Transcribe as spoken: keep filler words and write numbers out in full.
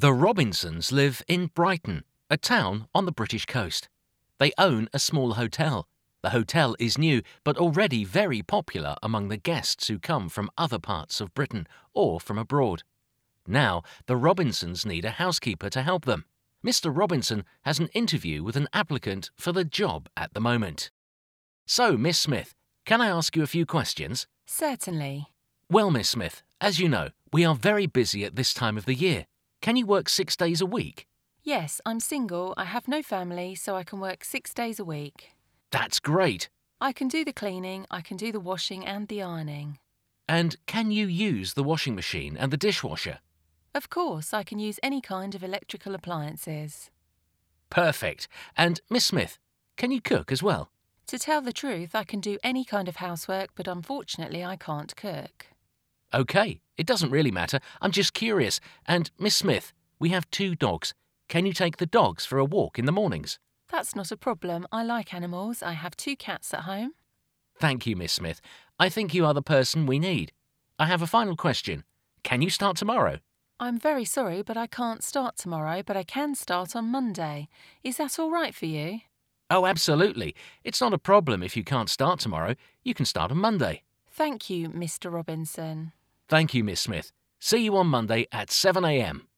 The Robinsons live in Brighton, a town on the British coast. They own a small hotel. The hotel is new, but already very popular among the guests who come from other parts of Britain or from abroad. Now, the Robinsons need a housekeeper to help them. Mister Robinson has an interview with an applicant for the job at the moment. So, Miss Smith, can I ask you a few questions? Certainly. Well, Miss Smith, as you know, we are very busy at this time of the year. Can you work six days a week? Yes, I'm single, I have no family, so I can work six days a week. That's great. I can do the cleaning, I can do the washing and the ironing. And can you use the washing machine and the dishwasher? Of course, I can use any kind of electrical appliances. Perfect. And Miss Smith, can you cook as well? To tell the truth, I can do any kind of housework, but unfortunately I can't cook. OK, it doesn't really matter. I'm just curious. And Miss Smith, we have two dogs. Can you take the dogs for a walk in the mornings? That's not a problem. I like animals. I have two cats at home. Thank you, Miss Smith. I think you are the person we need. I have a final question. Can you start tomorrow? I'm very sorry, but I can't start tomorrow, but I can start on Monday. Is that all right for you? Oh, absolutely. It's not a problem if you can't start tomorrow. You can start on Monday. Thank you, Mister Robinson. Thank you, Miss Smith. See you on Monday at seven a m